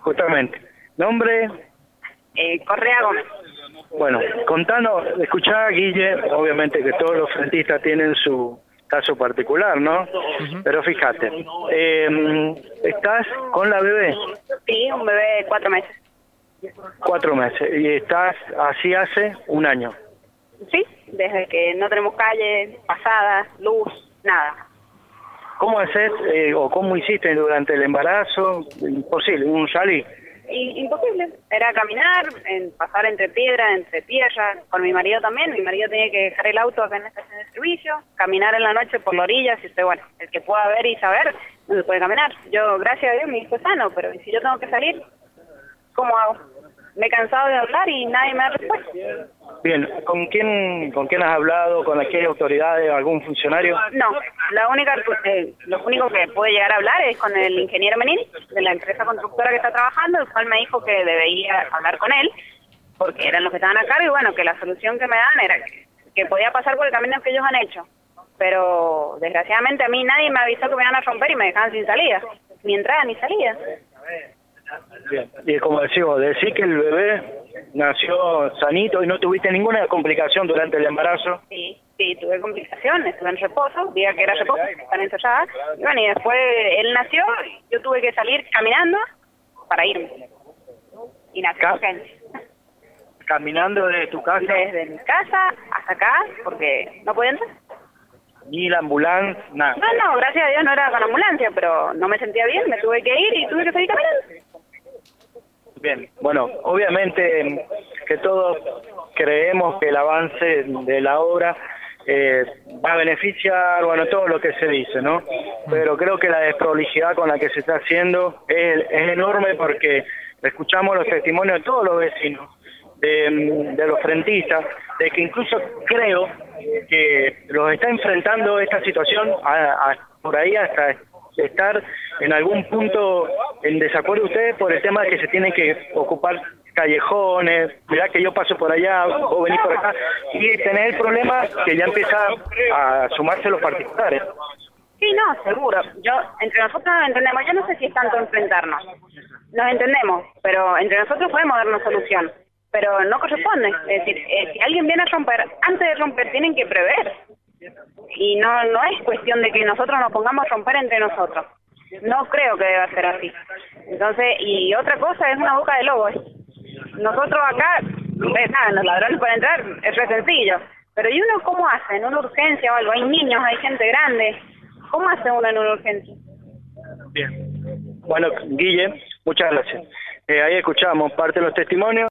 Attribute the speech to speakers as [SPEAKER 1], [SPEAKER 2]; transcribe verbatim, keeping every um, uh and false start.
[SPEAKER 1] justamente. ¿Nombre?
[SPEAKER 2] Eh, Correa Gómez.
[SPEAKER 1] Bueno, contanos, escuchá, Guille, obviamente que todos los frentistas tienen su caso particular, ¿no? Uh-huh. Pero fíjate, eh, ¿estás con la bebé?
[SPEAKER 2] Sí, un bebé de cuatro meses.
[SPEAKER 1] Cuatro meses, y estás así hace un año.
[SPEAKER 2] Sí, desde que no tenemos calle, pasadas, luz, nada.
[SPEAKER 1] ¿Cómo haces eh, o cómo hiciste durante el embarazo? Imposible, un salí.
[SPEAKER 2] Y, imposible, era caminar, en pasar entre piedras, entre tierra, con mi marido también. Mi marido tenía que dejar el auto acá en la estación de servicio, caminar en la noche por la orilla, si usted, bueno, el que pueda ver y saber, no se puede caminar. Yo, gracias a Dios, mi hijo es sano, pero si yo tengo que salir, ¿cómo hago? Me he cansado de hablar y nadie me da respuesta.
[SPEAKER 1] Bien, ¿con quién con quién has hablado? ¿Con aquellas autoridades? ¿Algún funcionario?
[SPEAKER 2] No, la única, eh, lo único que puede llegar a hablar es con el ingeniero Menín, de la empresa constructora que está trabajando, el cual me dijo que debería hablar con él, porque eran los que estaban a cargo, y bueno, que la solución que me dan era que, que podía pasar por el camino que ellos han hecho. Pero desgraciadamente a mí nadie me avisó que me iban a romper y me dejaban sin salida, ni entrada ni salida.
[SPEAKER 1] Bien. Y como decimos, decir que el bebé nació sanito y no tuviste ninguna complicación durante el embarazo.
[SPEAKER 2] Sí, sí, tuve complicaciones, estuve en reposo, diga que era reposo, están ensayadas. Y bueno, y después él nació, yo tuve que salir caminando para irme. Y nació
[SPEAKER 1] Ca
[SPEAKER 2] urgencia.
[SPEAKER 1] ¿Caminando desde tu casa?
[SPEAKER 2] Desde mi casa hasta acá, porque no podía entrar.
[SPEAKER 1] Ni la ambulancia, nada.
[SPEAKER 2] No, no, gracias a Dios no era con ambulancia, pero no me sentía bien, me tuve que ir y tuve que salir caminando.
[SPEAKER 1] Bien, bueno, obviamente que todos creemos que el avance de la obra eh, va a beneficiar, bueno, todo lo que se dice, ¿no? Pero creo que la desprolijidad con la que se está haciendo es, es enorme, porque escuchamos los testimonios de todos los vecinos, de, de los frentistas, de que incluso creo que los está enfrentando esta situación a, a, por ahí hasta estar en algún punto en desacuerdo ustedes por el tema de que se tienen que ocupar callejones, mirá que yo paso por allá, vos venís por acá, y tener el problema que ya empieza a sumarse los particulares.
[SPEAKER 2] Sí, no, seguro. Yo, entre nosotros nos entendemos. Yo no sé si es tanto enfrentarnos. Nos entendemos, pero entre nosotros podemos darnos solución. Pero no corresponde. Es decir, eh, si alguien viene a romper, antes de romper tienen que prever. Y no no es cuestión de que nosotros nos pongamos a romper entre nosotros. No creo que deba ser así. Entonces, y otra cosa es una boca de lobo. ¿eh? Nosotros acá, ustedes saben, los ladrones para entrar es re sencillo. Pero ¿y uno cómo hace? ¿En una urgencia o algo? Hay niños, hay gente grande. ¿Cómo hace uno en una urgencia?
[SPEAKER 1] Bien. Bueno, Guille, muchas gracias. Eh, ahí escuchamos parte de los testimonios.